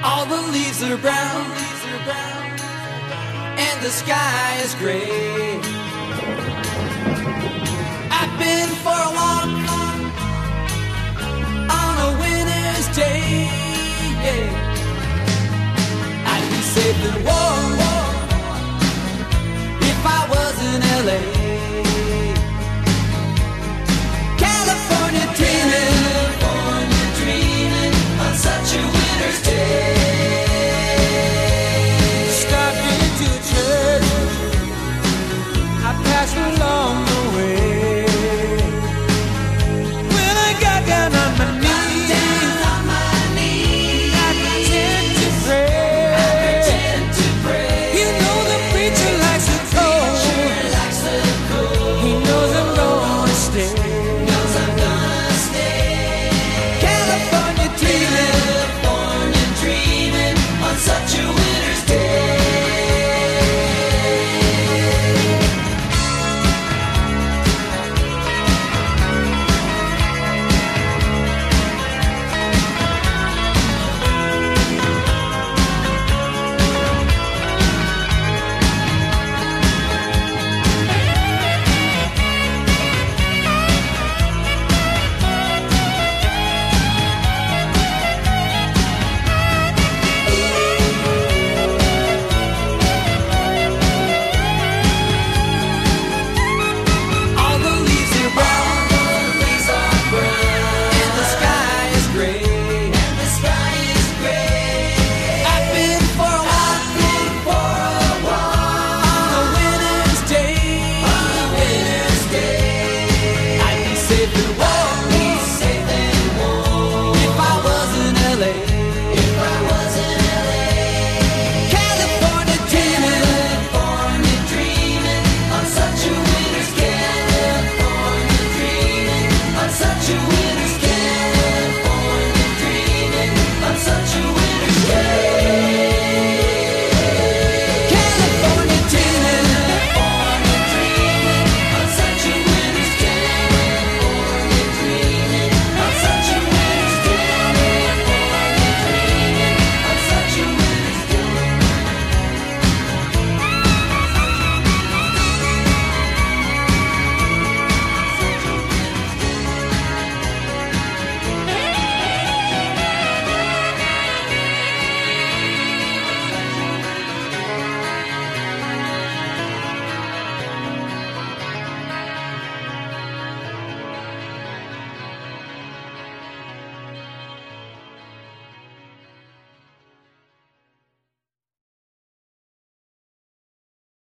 All the leaves are brown, and the sky is gray. I've been for a walk on a winter's day. I'd be safe and warm if I was in LA. California dreaming on such a winter's day. Stopped into church, I passed along the way. When I got down on my knees, I pretend to pray. You know the preacher likes the cold. He knows I'm gonna stay.